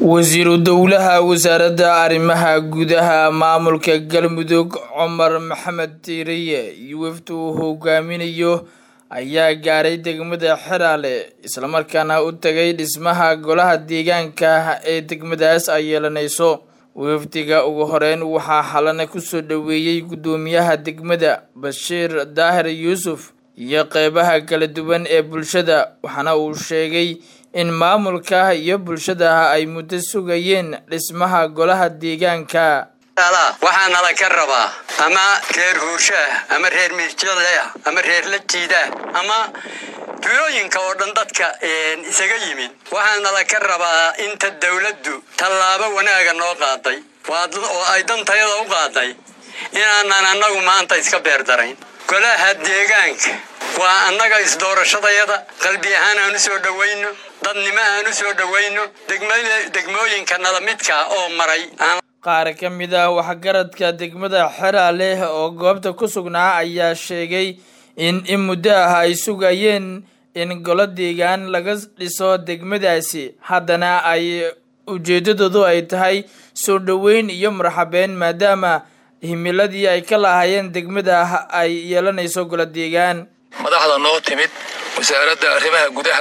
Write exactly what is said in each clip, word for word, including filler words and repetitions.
wasiiru dowlaha wasaaradda arrimaha gudaha maamulka Galmudug Cumar Maxamed Tiiriye iyo wafdi uu hogaaminayo ayaa gaaray degmada Xiraale isla markaana u tagay dhismaha golaha deegaanka ee degmadaas ay yeelanayso. wafdiga ugu horeyn waxaa xalana ku soo dhaweeyay gudoomiyaha degmada Bashiir Daahir Yuusuf iyo qaybaha kala duwan ee bulshada, waxaana uu sheegay in maamulka iyo bulshada ay muddo sugayeen dhismaha golaha deegaanka. waxaana la ka rabaa ama reer huurshaah ama reer miirjile ama reer la jiida ama tuulooyinka oo dhan dadka isaga yimid, waxaana la ka rabaa inta dawladdu tallaabo wanaaga noo qaaday oo ay dantayada u qaaday inaanan annagu maanta iska beerdarayn. golaha deegaanka waa annaga isdoorashadayada qalbi ahaan aan u soo dhawayno, dadnimo aan u soo dhawayno, degmooyinka nala midka oo maray. qaar ka mid ah waxgaradka degmada Xiraale oo goobta ku sugnaa ayaa sheegay in in muddo ah ay sugayeen in golo deegaan laga dhiso degmadaasi, haddana ay ujeedadoodu ay tahay soo dhaweyn iyo marxabeen maadaama himiladii ay ka lahaayeen degmada ay yeelanayso golo deegaan. madaxda noo timid wasaaradda arrimaha gudaha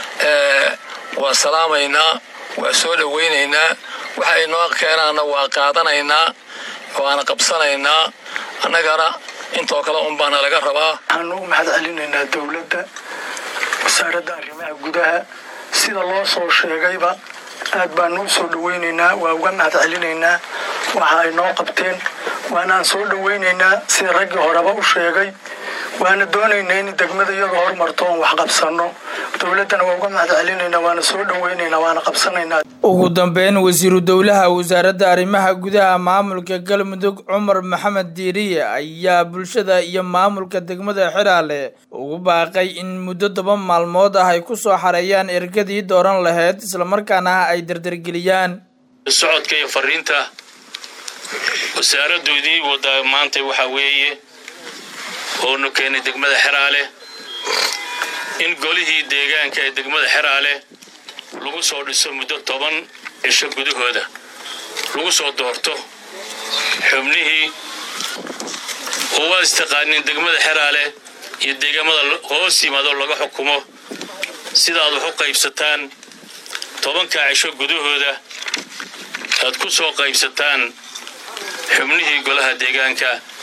ee waa salaamaynaa, waa soo dhaweynaynaa, waxa ay noo keenaana waa qaadanaynaa, waana qabsanaynaa. annagana intoo kale un baana laga rabaa. waxaan ugu mahad celinaynaa dowladda, wasaaradda arrimaha gudaha, sida loo soo sheegayba aad baan u soo dhaweynaynaa, waa uga mahad celinaynaa waxa ay noo qabteen, waanaan soo dhaweynaynaa sida raggii horeba u sheegay, waana doonaynaa in degmada iyadu horumarto oo wax qabsano. dowladana waa uga mahad celinaynaa, waana soo dhaweynaynaa, waana qabsanaynaa. ugu dambeyn wasiiru dowlaha wasaaradda arrimaha gudaha maamulka Galmudug Cumar Maxamed Tiiriye ayaa bulshada iyo maamulka degmada Xiraale ugu baaqay in muddo toban maalmood ah ay ku soo xareeyaan ergadii dooran lahayd isla markaana ay dardargeliyaan socodka iyo fariinta wasaaraddoodii wada maanta waxa weeye oo nu keenay degmada Xiraale in golihii deegaanka ee degmada Xiraale lagu soo dhiso muddo toban cisho gudahooda, lagu soo doorto xubnihii oo istaqaanin degmada Xiraale iyo deegaamada hoos yimaado laga xukumo. sidaad wax u qaybsataan tobanka cisho gudahooda aad ku soo qaybsataan xubnihii golaha deegaanka